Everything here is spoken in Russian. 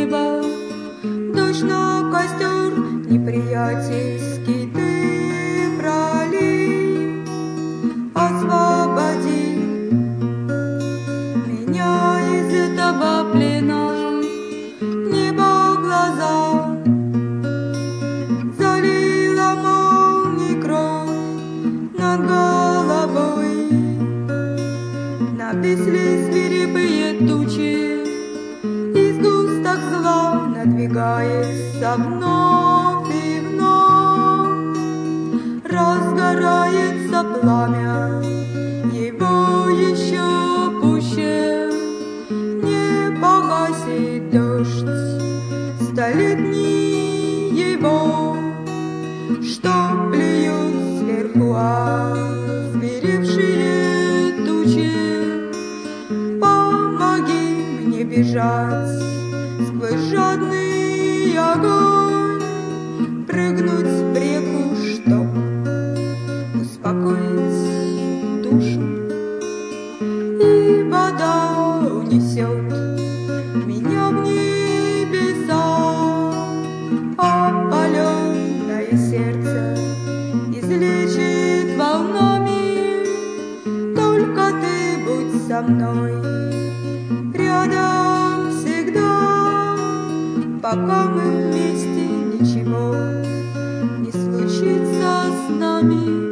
небо, дождь на костер неприятельский ты пролей. Освободи меня из этого плена, небо глаза залила молнией кровь над головой. Нависли свирепые тучи, и сгусток зла надвигается вновь и вновь. Разгорается пламя, его еще пуще не погасит дождь столетний его, что плюют сверху озверевшие тучи. Помоги мне бежать сквозь жадный огонь, прыгнуть в реку, чтоб успокоить душу, и вода унесет меня в небеса. Опаленное сердце излечит волнами, только ты будь со мной рядом всегда, пока мы вместе, ничего не случится с нами.